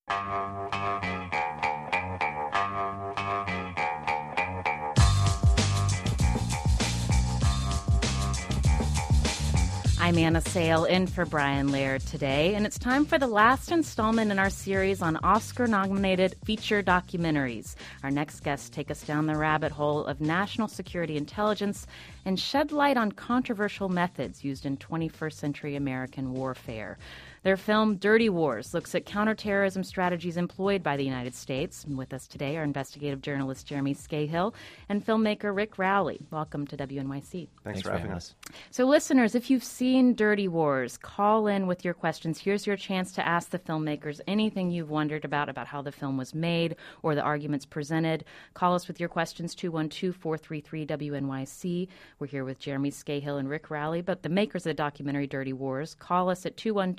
I'm Anna Sale, in for Brian Laird today, and it's time for the last installment in our series on Oscar-nominated feature documentaries. Our next guests take us down the rabbit hole of national security intelligence and shed light on controversial methods used in 21st century American warfare. Their film, Dirty Wars, looks at counterterrorism strategies employed by the United States. And with us today are investigative journalist Jeremy Scahill and filmmaker Rick Rowley. Welcome to WNYC. Thanks for having us. So listeners, if you've seen Dirty Wars, call in with your questions. Here's your chance to ask the filmmakers anything you've wondered about how the film was made or the arguments presented. Call us with your questions, 212-433-WNYC. We're here with Jeremy Scahill and Rick Rowley, but the makers of the documentary Dirty Wars. Call us at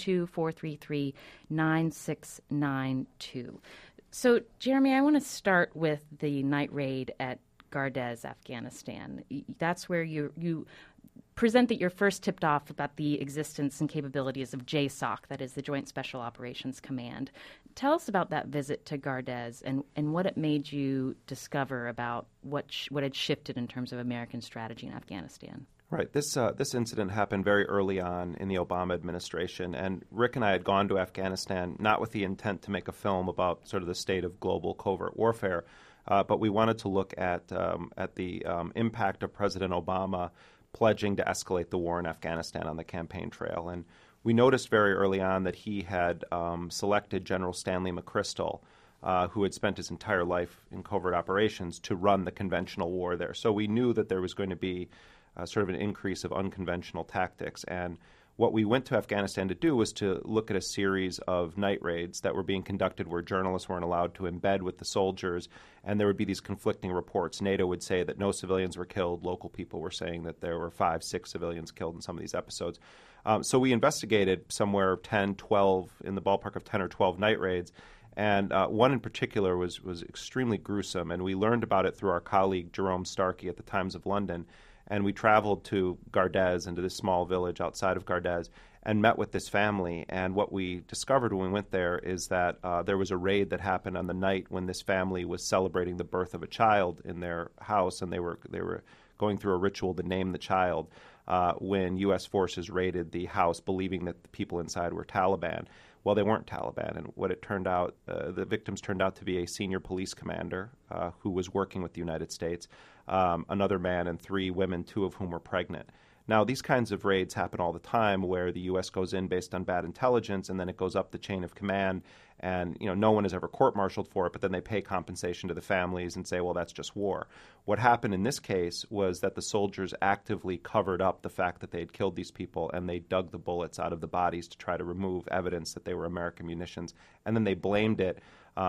212-433-9692. So, Jeremy, I want to start with the night raid at Gardez, Afghanistan. That's where you present that you're first tipped off about the existence and capabilities of JSOC, that is the Joint Special Operations Command. Tell us about that visit to Gardez and what it made you discover about what had shifted in terms of American strategy in Afghanistan. Right. This incident happened very early on in the Obama administration, and Rick and I had gone to Afghanistan not with the intent to make a film about sort of the state of global covert warfare, but we wanted to look at the impact of President Obama pledging to escalate the war in Afghanistan on the campaign trail. And we noticed very early on that he had selected General Stanley McChrystal, who had spent his entire life in covert operations, to run the conventional war there. So we knew that there was going to be sort of an increase of unconventional tactics. And what we went to Afghanistan to do was to look at a series of night raids that were being conducted where journalists weren't allowed to embed with the soldiers, and there would be these conflicting reports. NATO would say that no civilians were killed. Local people were saying that there were 5, 6 civilians killed in some of these episodes. So we investigated somewhere 10, 12, in the ballpark of 10 or 12 night raids, and one in particular was extremely gruesome, and we learned about it through our colleague Jerome Starkey at the Times of London. And we traveled to Gardez, into this small village outside of Gardez, and met with this family. And what we discovered when we went there is that there was a raid that happened on the night when this family was celebrating the birth of a child in their house, and they were going through a ritual to name the child when U.S. forces raided the house, believing that the people inside were Taliban. Well, they weren't Taliban, and what it turned out, the victims turned out to be a senior police commander who was working with the United States, another man, and 3 women, 2 of whom were pregnant. Now, these kinds of raids happen all the time where the U.S. goes in based on bad intelligence, and then it goes up the chain of command, and no one is ever court-martialed for it, but then they pay compensation to the families and say, well, that's just war. What happened in this case was that the soldiers actively covered up the fact that they had killed these people, and they dug the bullets out of the bodies to try to remove evidence that they were American munitions, and then they blamed it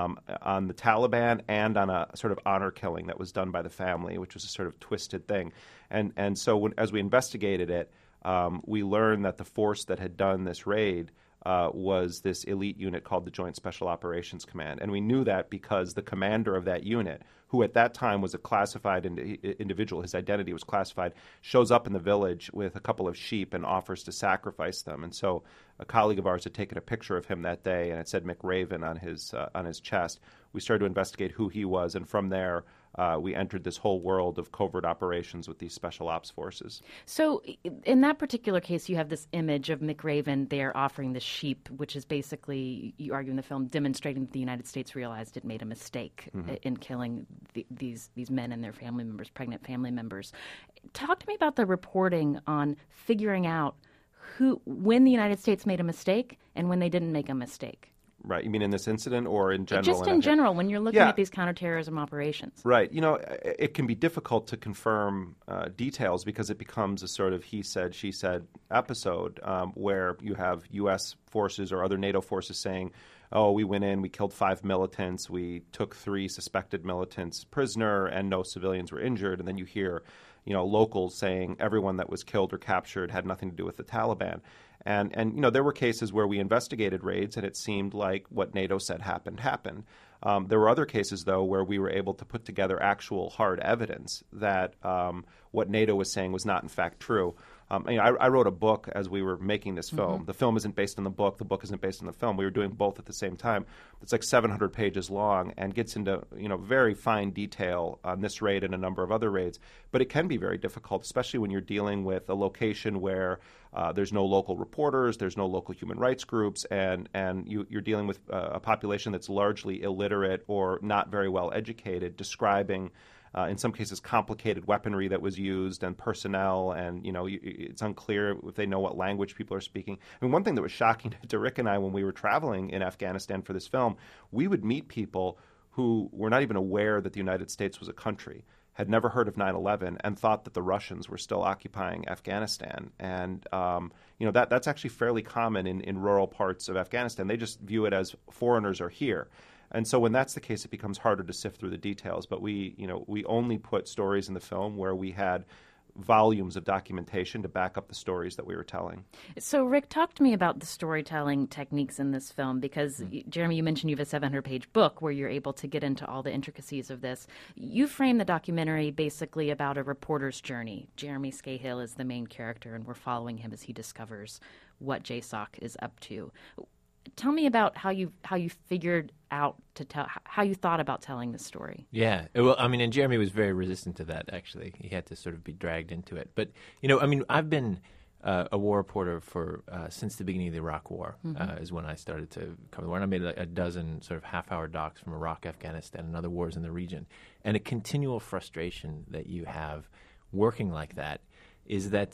on the Taliban and on a sort of honor killing that was done by the family, which was a sort of twisted thing. And so as we investigated it, we learned that the force that had done this raid was this elite unit called the Joint Special Operations Command. And we knew that because the commander of that unit, who at that time was a classified individual, his identity was classified, shows up in the village with a couple of sheep and offers to sacrifice them. And so a colleague of ours had taken a picture of him that day, and it said McRaven on his chest. We started to investigate who he was, and from there we entered this whole world of covert operations with these special ops forces. So in that particular case, you have this image of McRaven there offering the sheep, which is basically, you argue in the film, demonstrating that the United States realized it made a mistake in killing these men and their family members, pregnant family members. Talk to me about the reporting on figuring out when the United States made a mistake and when they didn't make a mistake. Right. You mean in this incident or in general? Just in general, when you're looking at these counterterrorism operations. Right. It can be difficult to confirm details because it becomes a sort of he said, she said episode where you have U.S. forces or other NATO forces saying, oh, we went in, we killed 5 militants, we took 3 suspected militants prisoner, and no civilians were injured. And then you hear, locals saying everyone that was killed or captured had nothing to do with the Taliban. And there were cases where we investigated raids and it seemed like what NATO said happened. There were other cases, though, where we were able to put together actual hard evidence that what NATO was saying was not, in fact, true. I wrote a book as we were making this film. Mm-hmm. The film isn't based on the book. The book isn't based on the film. We were doing both at the same time. It's like 700 pages long and gets into very fine detail on this raid and a number of other raids. But it can be very difficult, especially when you're dealing with a location where there's no local reporters, there's no local human rights groups, and you're dealing with a population that's largely illiterate or not very well educated, describing in some cases complicated weaponry that was used and personnel, and it's unclear if they know what language people are speaking. I mean, one thing that was shocking to Rick and I when we were traveling in Afghanistan for this film, we would meet people who were not even aware that the United States was a country, had never heard of 9/11, and thought that the Russians were still occupying Afghanistan. And that's actually fairly common in rural parts of Afghanistan. They just view it as foreigners are here. And so when that's the case, it becomes harder to sift through the details. But we only put stories in the film where we had volumes of documentation to back up the stories that we were telling. So, Rick, talk to me about the storytelling techniques in this film, because, Jeremy, you mentioned you have a 700-page book where you're able to get into all the intricacies of this. You frame the documentary basically about a reporter's journey. Jeremy Scahill is the main character, and we're following him as he discovers what JSOC is up to. Tell me about how you figured out to tell, how you thought about telling this story. Yeah, well, I mean, and Jeremy was very resistant to that. Actually, he had to sort of be dragged into it. But I've been a war reporter for since the beginning of the Iraq War. Is when I started to cover the war. And I made a dozen sort of half-hour docs from Iraq, Afghanistan, and other wars in the region. And a continual frustration that you have working like that is that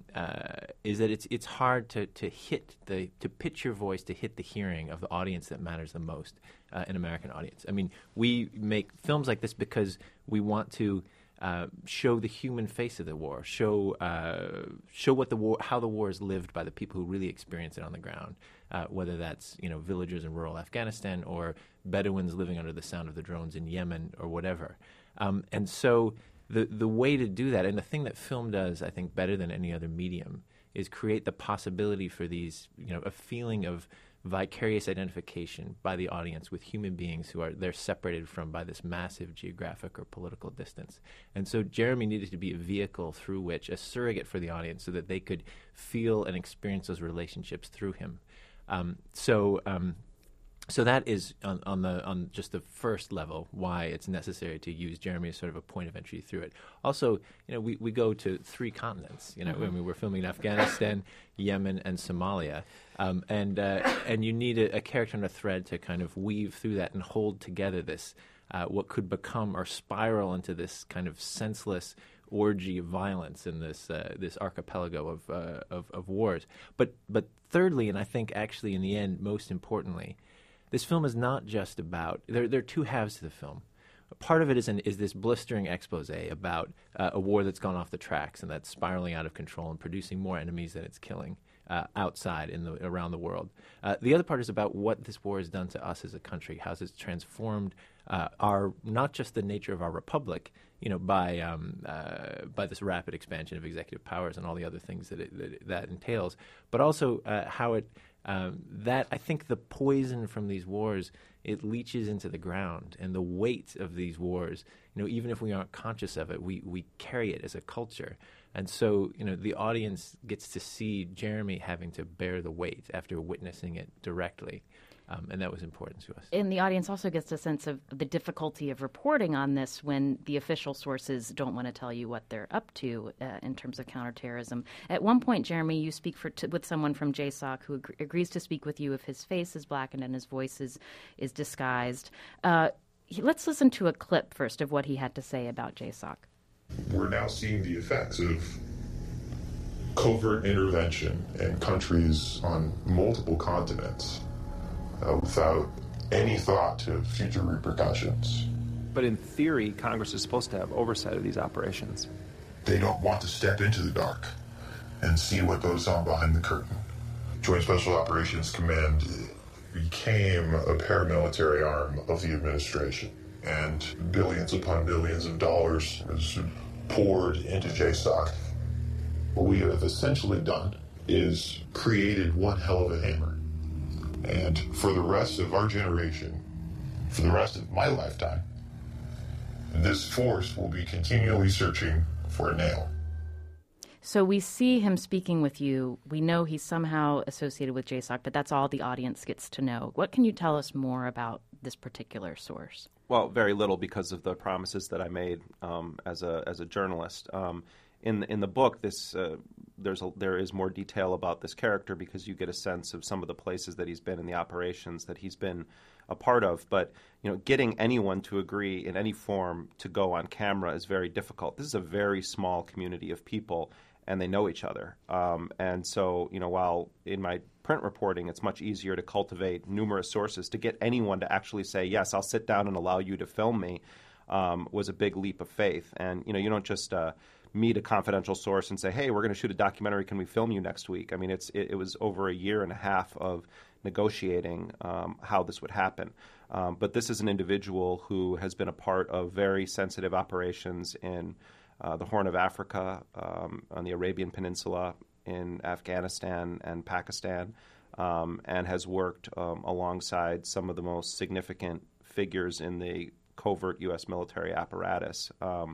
it's hard to pitch your voice to hit the hearing of the audience that matters the most, an American audience. I mean, we make films like this because we want to show the human face of the war, show what the war, how the war is lived by the people who really experience it on the ground, whether that's villagers in rural Afghanistan or Bedouins living under the sound of the drones in Yemen or whatever, and so. The way to do that, and the thing that film does, I think, better than any other medium, is create the possibility for these, a feeling of vicarious identification by the audience with human beings who they're separated from by this massive geographic or political distance. And so Jeremy needed to be a vehicle through which, a surrogate for the audience, so that they could feel and experience those relationships through him. So that is on just the first level why it's necessary to use Jeremy as sort of a point of entry through it. Also, we go to 3 continents. I mean, we're filming in Afghanistan, Yemen, and Somalia, and you need a character and a thread to kind of weave through that and hold together this what could become or spiral into this kind of senseless orgy of violence in this archipelago of wars. But thirdly, and I think actually in the end most importantly, this film is not just about – there are 2 halves to the film. Part of it is this blistering expose about a war that's gone off the tracks and that's spiraling out of control and producing more enemies than it's killing outside around the world. The other part is about what this war has done to us as a country, how it's transformed our not just the nature of our republic, by this rapid expansion of executive powers and all the other things that entails, but also how it that I think the poison from these wars, it leaches into the ground, and the weight of these wars, even if we aren't conscious of it, we carry it as a culture. And so, the audience gets to see Jeremy having to bear the weight after witnessing it directly. And that was important to us. And the audience also gets a sense of the difficulty of reporting on this when the official sources don't want to tell you what they're up to in terms of counterterrorism. At one point, Jeremy, you speak with someone from JSOC who agrees to speak with you if his face is blackened and his voice is disguised. Let's listen to a clip first of what he had to say about JSOC. We're now seeing the effects of covert intervention in countries on multiple continents without any thought to future repercussions. But in theory, Congress is supposed to have oversight of these operations. They don't want to step into the dark and see what goes on behind the curtain. Joint Special Operations Command became a paramilitary arm of the administration, and billions upon billions of dollars was poured into JSOC. What we have essentially done is created one hell of a hammer. And for the rest of our generation, for the rest of my lifetime, this force will be continually searching for a nail. So we see him speaking with you. We know he's somehow associated with JSOC, but that's all the audience gets to know. What can you tell us more about this particular source? Well, very little because of the promises that I made as a journalist. In the book, there is more detail about this character because you get a sense of some of the places that he's been and the operations that he's been a part of. But getting anyone to agree in any form to go on camera is very difficult. This is a very small community of people, and they know each other. And so, while in my print reporting it's much easier to cultivate numerous sources, to get anyone to actually say, yes, I'll sit down and allow you to film me, was a big leap of faith. And, you don't just meet a confidential source and say, hey, we're going to shoot a documentary, can we film you next week? I mean, it was over a year and a half of negotiating how this would happen. But this is an individual who has been a part of very sensitive operations in the Horn of Africa, on the Arabian Peninsula, in Afghanistan and Pakistan, and has worked alongside some of the most significant figures in the covert U.S. military apparatus,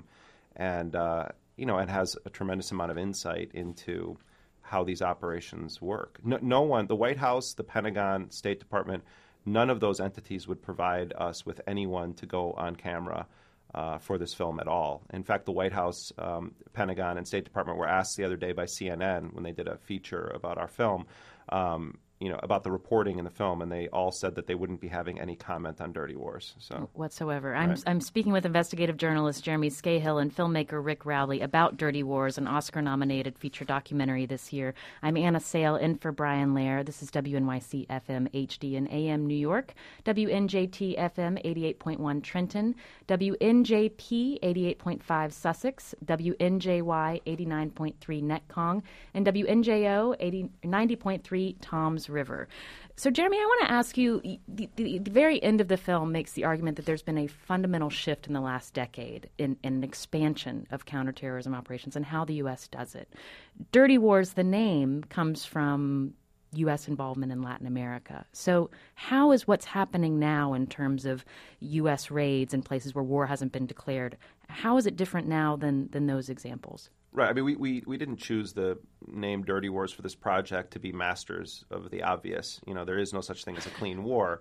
and has a tremendous amount of insight into how these operations work. No one, the White House, the Pentagon, State Department, none of those entities would provide us with anyone to go on camera for this film at all. In fact, the White House, Pentagon, and State Department were asked the other day by CNN when they did a feature about our film, about the reporting in the film, and they all said that they wouldn't be having any comment on Dirty Wars. So whatsoever. Right. I'm speaking with investigative journalist Jeremy Scahill and filmmaker Rick Rowley about Dirty Wars, an Oscar-nominated feature documentary this year. I'm Anna Sale, in for Brian Lair. This is WNYC FM HD and AM New York, WNJT FM 88.1 Trenton, WNJP 88.5 Sussex, WNJY 89.3 Netcong, and WNJO 90.3 Toms River. So, Jeremy, I want to ask you, the very end of the film makes the argument that there's been a fundamental shift in the last decade in an expansion of counterterrorism operations and how the U.S. does it. Dirty Wars, the name, comes from U.S. involvement in Latin America. So how is what's happening now in terms of U.S. raids in places where war hasn't been declared, how is it different now than those examples? Right. I mean, we didn't choose the name Dirty Wars for this project to be masters of the obvious. There is no such thing as a clean war.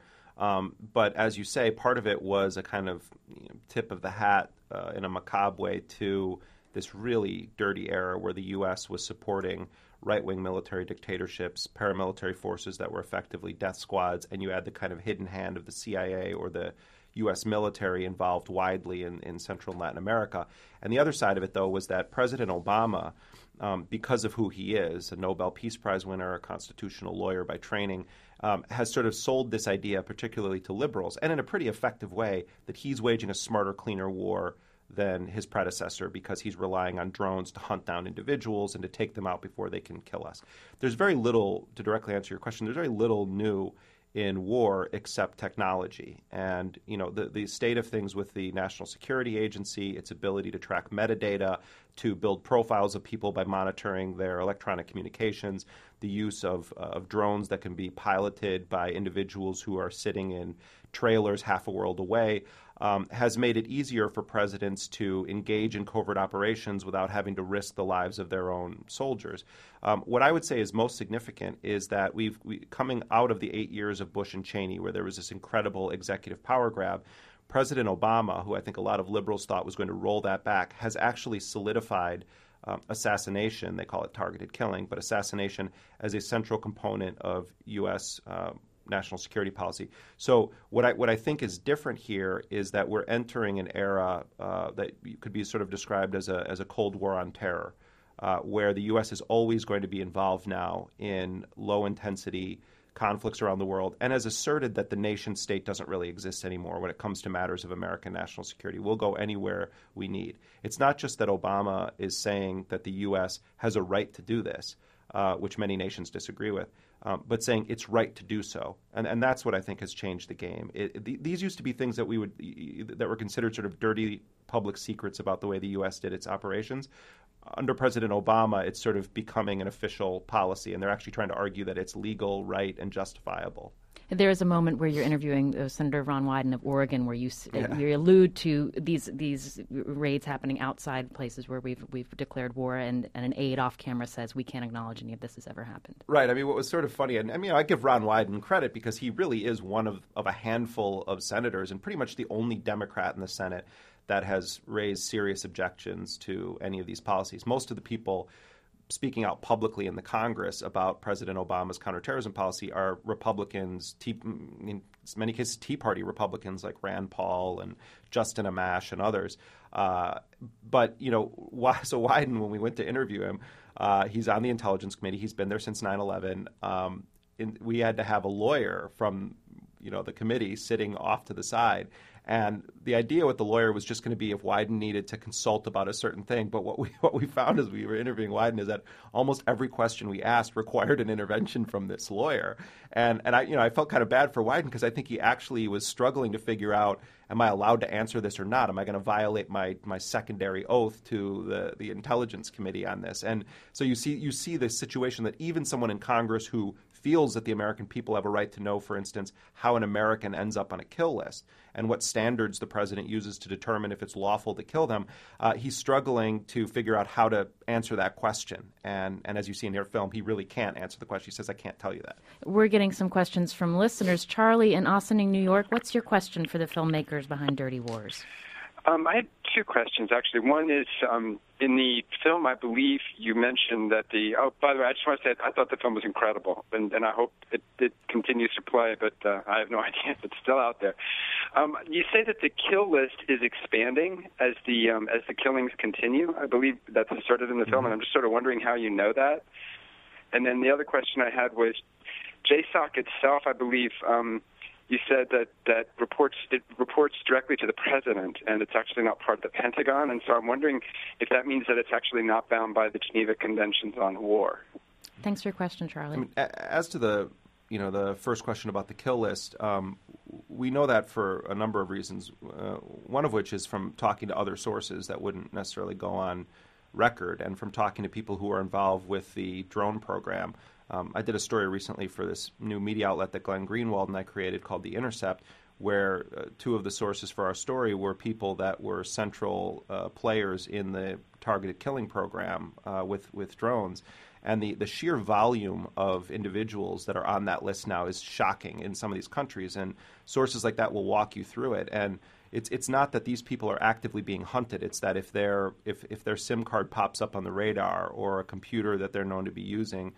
But as you say, part of it was a kind of tip of the hat in a macabre way to this really dirty era where the U.S. was supporting right-wing military dictatorships, paramilitary forces that were effectively death squads, and you had the kind of hidden hand of the CIA or the U.S. military involved widely in Central and Latin America. And the other side of it, though, was that President Obama, because of who he is, a Nobel Peace Prize winner, a constitutional lawyer by training, has sort of sold this idea, particularly to liberals, and in a pretty effective way, that he's waging a smarter, cleaner war than his predecessor because he's relying on drones to hunt down individuals and to take them out before they can kill us. There's very little, to directly answer your question, there's very little new in war except technology. And, the state of things with the National Security Agency, its ability to track metadata, to build profiles of people by monitoring their electronic communications, the use of drones that can be piloted by individuals who are sitting in trailers half a world away, has made it easier for presidents to engage in covert operations without having to risk the lives of their own soldiers. What I would say is most significant is that we coming out of the 8 years of Bush and Cheney, where there was this incredible executive power grab, President Obama, who I think a lot of liberals thought was going to roll that back, has actually solidified assassination, they call it targeted killing, but assassination as a central component of U.S. National security policy. So what I think is different here is that we're entering an era that could be sort of described as a Cold War on terror, where the U.S. is always going to be involved now in low-intensity conflicts around the world and has asserted that the nation state doesn't really exist anymore when it comes to matters of American national security. We'll go anywhere we need. It's not just that Obama is saying that the U.S. has a right to do this, which many nations disagree with, but saying it's right to do so. And that's what I think has changed the game. These used to be things that that were considered sort of dirty public secrets about the way the U.S. did its operations. Under President Obama, it's sort of becoming an official policy, and they're actually trying to argue that it's legal, right, and justifiable. There is a moment where you're interviewing Senator Ron Wyden of Oregon, where you allude to these raids happening outside places where we've declared war, and an aide off camera says we can't acknowledge any of this has ever happened. Right. I mean, what was sort of funny, and I mean, I give Ron Wyden credit because he really is one of a handful of senators, and pretty much the only Democrat in the Senate that has raised serious objections to any of these policies. Most of the people speaking out publicly in the Congress about President Obama's counterterrorism policy are Republicans, in many cases Tea Party Republicans like Rand Paul and Justin Amash and others. But, so Wyden, when we went to interview him, he's on the Intelligence Committee. He's been there since 9/11. We had to have a lawyer from, the committee sitting off to the side. And the idea with the lawyer was just going to be if Wyden needed to consult about a certain thing. But what we found as we were interviewing Wyden is that almost every question we asked required an intervention from this lawyer. And I felt kind of bad for Wyden because I think he actually was struggling to figure out, am I allowed to answer this or not? Am I going to violate my secondary oath to the Intelligence Committee on this? And so you see the situation that even someone in Congress who feels that the American people have a right to know, for instance, how an American ends up on a kill list and what standards the president uses to determine if it's lawful to kill them, he's struggling to figure out how to answer that question. And as you see in your film, he really can't answer the question. He says, I can't tell you that. We're getting some questions from listeners. Charlie in Ossining, New York, what's your question for the filmmakers behind Dirty Wars? I had two questions, actually. One is, in the film, I believe you mentioned that by the way, I just want to say I thought the film was incredible, and I hope it continues to play, but I have no idea if it's still out there. You say that the kill list is expanding as the killings continue. I believe that's asserted in the film, and I'm just sort of wondering how you know that. And then the other question I had was, JSOC itself, I believe, you said that it reports directly to the president, and it's actually not part of the Pentagon. And so I'm wondering if that means that it's actually not bound by the Geneva Conventions on War. Thanks for your question, Charlie. I mean, as to the first question about the kill list, we know that for a number of reasons. One of which is from talking to other sources that wouldn't necessarily go on record, and from talking to people who are involved with the drone program. I did a story recently for this new media outlet that Glenn Greenwald and I created called The Intercept, where two of the sources for our story were people that were central players in the targeted killing program with drones. And the sheer volume of individuals that are on that list now is shocking in some of these countries. And sources like that will walk you through it. And it's not that these people are actively being hunted. It's that if their SIM card pops up on the radar or a computer that they're known to be using,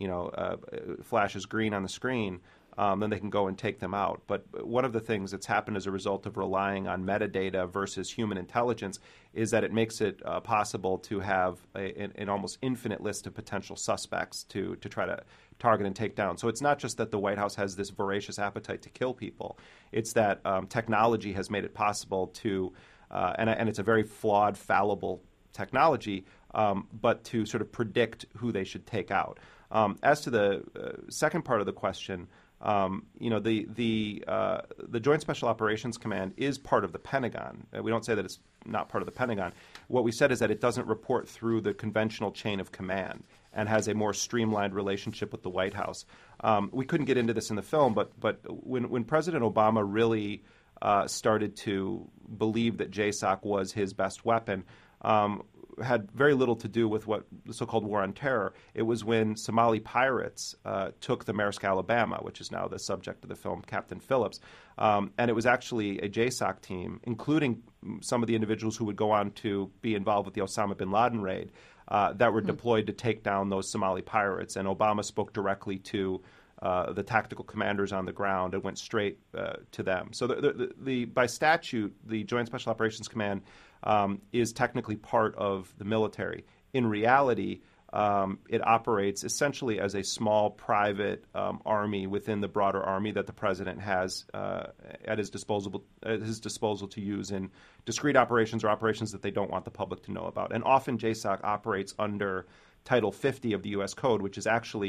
flashes green on the screen, then they can go and take them out. But one of the things that's happened as a result of relying on metadata versus human intelligence is that it makes it possible to have an almost infinite list of potential suspects to try to target and take down. So it's not just that the White House has this voracious appetite to kill people. It's that technology has made it possible to, and it's a very flawed, fallible technology, but to sort of predict who they should take out. As to the second part of the question, the Joint Special Operations Command is part of the Pentagon. We don't say that it's not part of the Pentagon. What we said is that it doesn't report through the conventional chain of command and has a more streamlined relationship with the White House. We couldn't get into this in the film, but when President Obama really started to believe that JSOC was his best weapon, had very little to do with what the so-called war on terror. It was when Somali pirates took the Maersk Alabama, which is now the subject of the film Captain Phillips. And it was actually a JSOC team, including some of the individuals who would go on to be involved with the Osama bin Laden raid, that were deployed to take down those Somali pirates. And Obama spoke directly to the tactical commanders on the ground and went straight to them. So by statute, the Joint Special Operations Command is technically part of the military. In reality, it operates essentially as a small private army within the broader army that the president has at his disposal to use in discrete operations or operations that they don't want the public to know about. And often JSOC operates under Title 50 of the U.S. Code, which is actually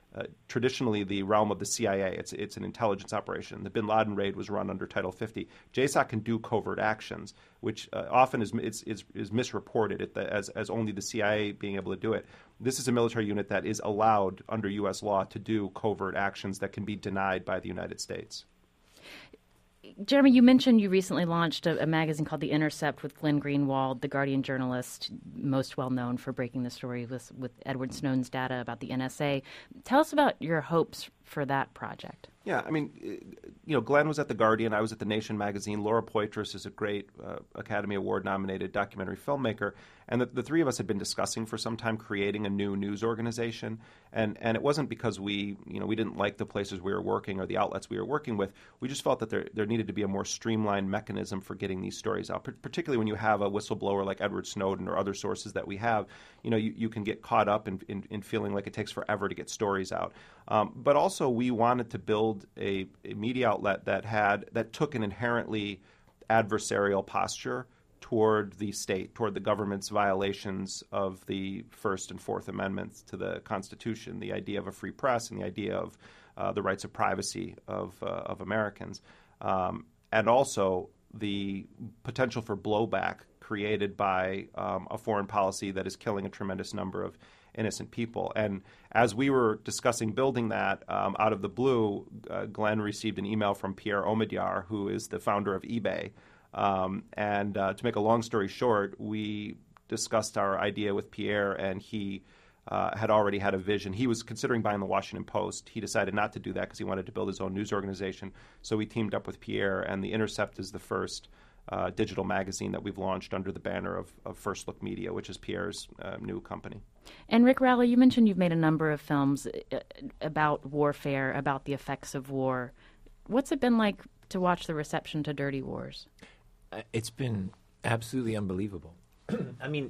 traditionally the realm of the CIA. It's an intelligence operation. The bin Laden raid was run under Title 50. JSOC can do covert actions, which often is misreported as only the CIA being able to do it. This is a military unit that is allowed under U.S. law to do covert actions that can be denied by the United States. Jeremy, you mentioned you recently launched a magazine called The Intercept with Glenn Greenwald, the Guardian journalist, most well known for breaking the story with Edward Snowden's data about the NSA. Tell us about your hopes for that project. Yeah, I mean, Glenn was at The Guardian. I was at The Nation magazine. Laura Poitras is a great Academy Award-nominated documentary filmmaker. And the three of us had been discussing for some time creating a new news organization. And it wasn't because we didn't like the places we were working or the outlets we were working with. We just felt that there needed to be a more streamlined mechanism for getting these stories out, particularly when you have a whistleblower like Edward Snowden or other sources that we have. You can get caught up in feeling like it takes forever to get stories out. But also we wanted to build a media outlet that took an inherently adversarial posture toward the state, toward the government's violations of the First and Fourth Amendments to the Constitution, the idea of a free press and the idea of the rights of privacy of Americans, and also the potential for blowback created by a foreign policy that is killing a tremendous number of innocent people. And as we were discussing building that, out of the blue, Glenn received an email from Pierre Omidyar, who is the founder of eBay. And to make a long story short, we discussed our idea with Pierre, and he had already had a vision. He was considering buying the Washington Post. He decided not to do that because he wanted to build his own news organization. So we teamed up with Pierre, and The Intercept is the first digital magazine that we've launched under the banner of First Look Media, which is Pierre's new company. And Rick Rowley, you mentioned you've made a number of films about warfare, about the effects of war. What's it been like to watch the reception to Dirty Wars? It's been absolutely unbelievable. I mean,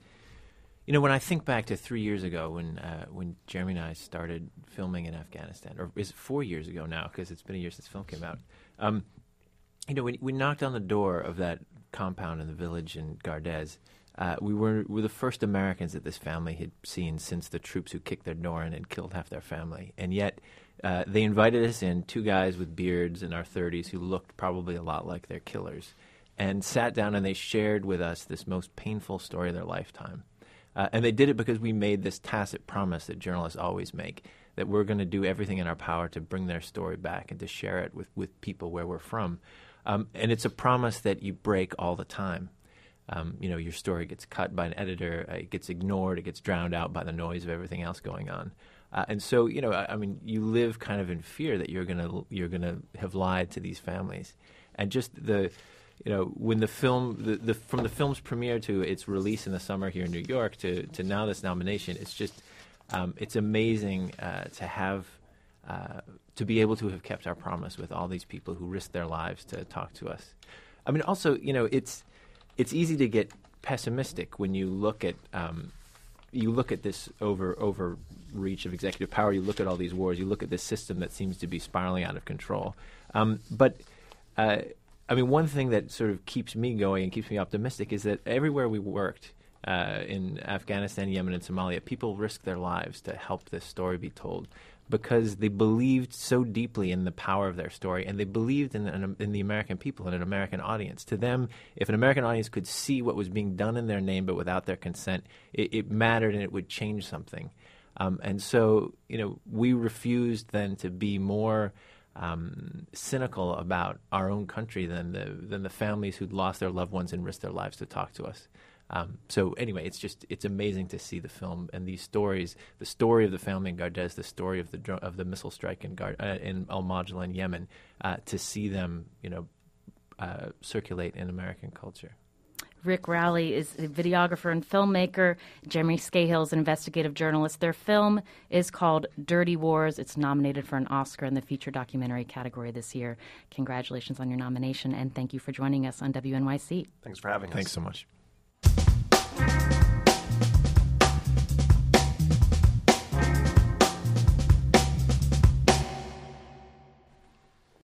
when I think back to 3 years ago when Jeremy and I started filming in Afghanistan, or is it 4 years ago now because it's been a year since the film came out, we knocked on the door of that compound in the village in Gardez. We were the first Americans that this family had seen since the troops who kicked their door in and killed half their family. And yet they invited us in, two guys with beards in our 30s who looked probably a lot like their killers, and sat down and they shared with us this most painful story of their lifetime. And they did it because we made this tacit promise that journalists always make, that we're going to do everything in our power to bring their story back and to share it with people where we're from. And it's a promise that you break all the time. Your story gets cut by an editor, it gets ignored, it gets drowned out by the noise of everything else going on. And so, you live kind of in fear that you're gonna have lied to these families. And just when the film, from the film's premiere to its release in the summer here in New York to now this nomination, it's just, it's amazing to have, to be able to have kept our promise with all these people who risked their lives to talk to us. I mean, also, it's easy to get pessimistic when you look at this overreach of executive power. You look at all these wars. You look at this system that seems to be spiraling out of control. But one thing that sort of keeps me going and keeps me optimistic is that everywhere we worked, in Afghanistan, Yemen, and Somalia, people risked their lives to help this story be told because they believed so deeply in the power of their story, and they believed in the American people and an American audience. To them, if an American audience could see what was being done in their name but without their consent, it mattered and it would change something. And so, we refused then to be more cynical about our own country than the families who'd lost their loved ones and risked their lives to talk to us. So anyway, it's amazing to see the film and these stories, the story of the family in Gardez, the story of the missile strike in Al Majla in Yemen, to see them, circulate in American culture. Rick Rowley is a videographer and filmmaker. Jeremy Scahill is an investigative journalist. Their film is called Dirty Wars. It's nominated for an Oscar in the feature documentary category this year. Congratulations on your nomination, and thank you for joining us on WNYC. Thanks for having us. Thanks so much.